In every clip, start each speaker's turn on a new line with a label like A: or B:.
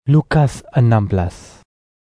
A: Lukas 16.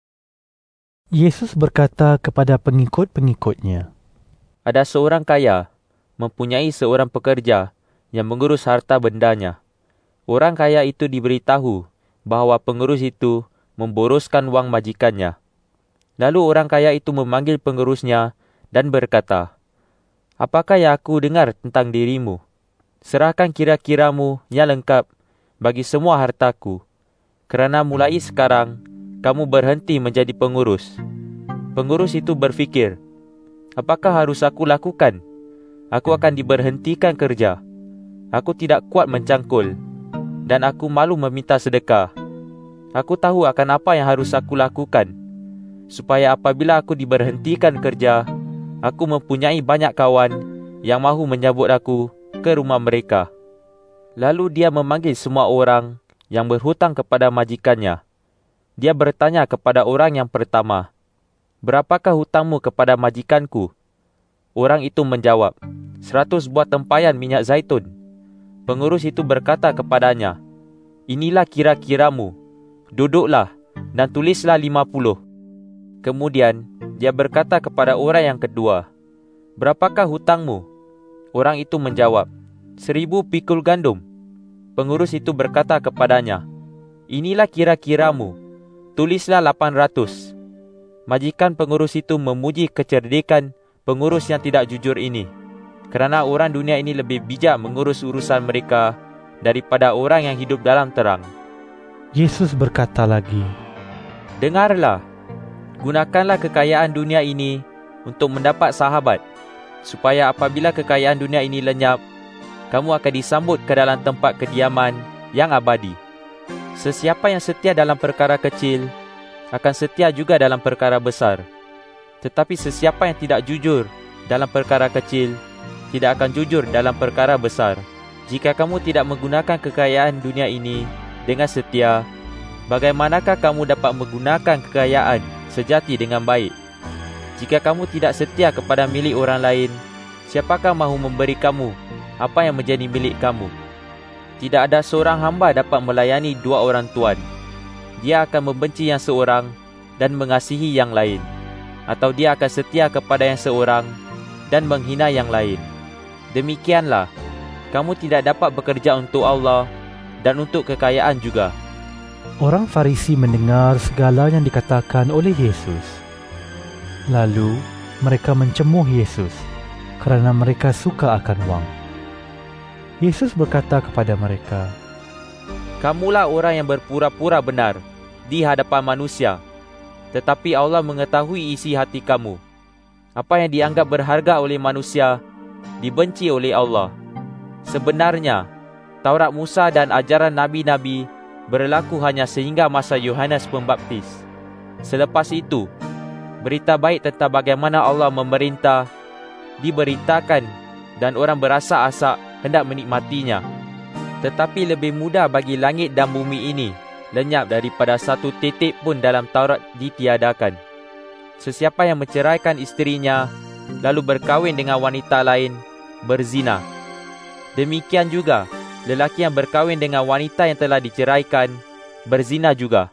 A: Yesus berkata kepada pengikut-pengikutnya,
B: Ada seorang kaya mempunyai seorang pekerja yang mengurus harta bendanya. Orang kaya itu diberitahu bahawa pengurus itu memboroskan wang majikannya. Lalu orang kaya itu memanggil pengurusnya dan berkata, Apakah yang aku dengar tentang dirimu? Serahkan kira-kiramu yang lengkap bagi semua hartaku. Kerana mulai sekarang, kamu berhenti menjadi pengurus. Pengurus itu berfikir, apakah harus aku lakukan? Aku akan diberhentikan kerja. Aku tidak kuat mencangkul, dan aku malu meminta sedekah. Aku tahu akan apa yang harus aku lakukan, supaya apabila aku diberhentikan kerja, aku mempunyai banyak kawan yang mahu menyambut aku ke rumah mereka. Lalu dia memanggil semua orang yang berhutang kepada majikannya. Dia bertanya kepada orang yang pertama, Berapakah hutangmu kepada majikanku? Orang itu menjawab, 100 buah tempayan minyak zaitun. Pengurus itu berkata kepadanya, Inilah kira-kiramu. Duduklah dan tulislah 50. Kemudian dia berkata kepada orang yang kedua, Berapakah hutangmu? Orang itu menjawab, 1000 pikul gandum. Pengurus itu berkata kepadanya, Inilah kira-kiramu. Tulislah 800. Majikan pengurus itu memuji kecerdikan pengurus yang tidak jujur ini, kerana orang dunia ini lebih bijak mengurus urusan mereka daripada orang yang hidup dalam terang.
A: Yesus berkata lagi,
B: Dengarlah, gunakanlah kekayaan dunia ini untuk mendapat sahabat, supaya apabila kekayaan dunia ini lenyap, kamu akan disambut ke dalam tempat kediaman yang abadi. Sesiapa yang setia dalam perkara kecil, akan setia juga dalam perkara besar. Tetapi sesiapa yang tidak jujur dalam perkara kecil, tidak akan jujur dalam perkara besar. Jika kamu tidak menggunakan kekayaan dunia ini dengan setia, bagaimanakah kamu dapat menggunakan kekayaan sejati dengan baik? Jika kamu tidak setia kepada milik orang lain, siapakah mahu memberi kamu apa yang menjadi milik kamu? Tidak ada seorang hamba dapat melayani dua orang tuan. Dia akan membenci yang seorang dan mengasihi yang lain, atau dia akan setia kepada yang seorang dan menghina yang lain. Demikianlah, kamu tidak dapat bekerja untuk Allah dan untuk kekayaan juga.
A: Orang Farisi mendengar segala yang dikatakan oleh Yesus. Lalu mereka mencemuh Yesus kerana mereka suka akan wang. Yesus berkata kepada mereka,
B: Kamulah orang yang berpura-pura benar di hadapan manusia, tetapi Allah mengetahui isi hati kamu. Apa yang dianggap berharga oleh manusia, dibenci oleh Allah. Sebenarnya, Taurat Musa dan ajaran Nabi-Nabi berlaku hanya sehingga masa Yohanes Pembaptis. Selepas itu, berita baik tentang bagaimana Allah memerintah diberitakan dan orang berasa-asa hendak menikmatinya. Tetapi lebih mudah bagi langit dan bumi ini lenyap daripada satu titik pun dalam Taurat ditiadakan. Sesiapa yang menceraikan isterinya lalu berkahwin dengan wanita lain berzina. Demikian juga lelaki yang berkahwin dengan wanita yang telah diceraikan berzina juga.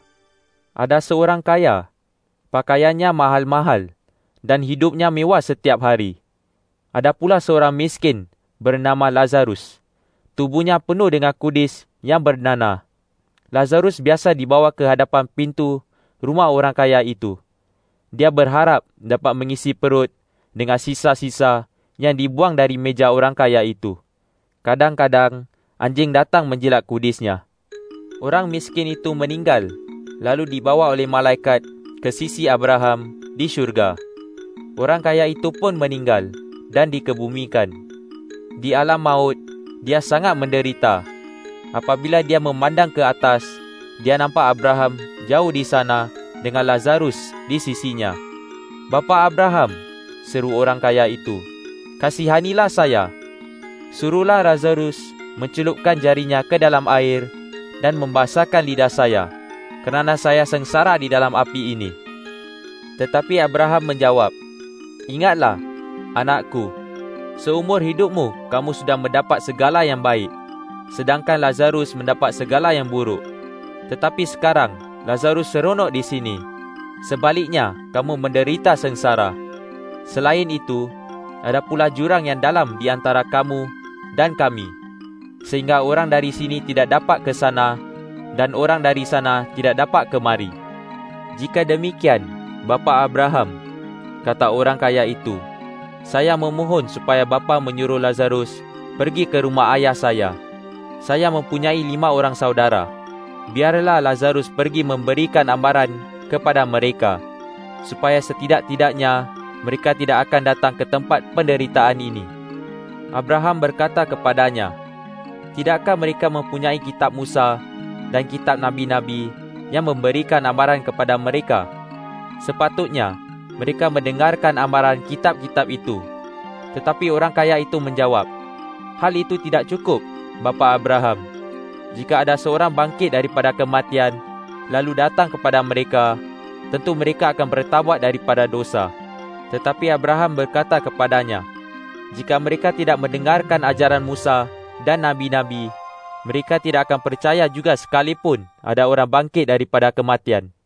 B: Ada seorang kaya, pakaiannya mahal-mahal dan hidupnya mewah setiap hari. Ada pula seorang miskin bernama Lazarus. Tubuhnya penuh dengan kudis yang bernanah. Lazarus biasa dibawa ke hadapan pintu rumah orang kaya itu. Dia berharap dapat mengisi perut dengan sisa-sisa yang dibuang dari meja orang kaya itu. Kadang-kadang anjing datang menjilat kudisnya. Orang miskin itu meninggal, lalu dibawa oleh malaikat ke sisi Abraham di syurga. Orang kaya itu pun meninggal dan dikebumikan. Di alam maut, dia sangat menderita. Apabila dia memandang ke atas, dia nampak Abraham jauh di sana dengan Lazarus di sisinya. Bapa Abraham, seru orang kaya itu, kasihanilah saya. Suruhlah Lazarus mencelupkan jarinya ke dalam air dan membasahkan lidah saya, kerana saya sengsara di dalam api ini. Tetapi Abraham menjawab, Ingatlah, anakku, seumur hidupmu kamu sudah mendapat segala yang baik, sedangkan Lazarus mendapat segala yang buruk. Tetapi sekarang Lazarus seronok di sini. Sebaliknya, kamu menderita sengsara. Selain itu, ada pula jurang yang dalam di antara kamu dan kami, sehingga orang dari sini tidak dapat ke sana dan orang dari sana tidak dapat kemari. Jika demikian, Bapa Abraham, kata orang kaya itu, saya memohon supaya bapa menyuruh Lazarus pergi ke rumah ayah saya. Saya mempunyai 5 orang saudara. Biarlah Lazarus pergi memberikan amaran kepada mereka, supaya setidak-tidaknya mereka tidak akan datang ke tempat penderitaan ini. Abraham berkata kepadanya, tidakkah mereka mempunyai kitab Musa dan kitab nabi-nabi yang memberikan amaran kepada mereka? Sepatutnya mereka mendengarkan amaran kitab-kitab itu. Tetapi orang kaya itu menjawab, hal itu tidak cukup, Bapa Abraham. Jika ada seorang bangkit daripada kematian, lalu datang kepada mereka, tentu mereka akan bertaubat daripada dosa. Tetapi Abraham berkata kepadanya, jika mereka tidak mendengarkan ajaran Musa dan nabi-nabi, mereka tidak akan percaya juga sekalipun ada orang bangkit daripada kematian.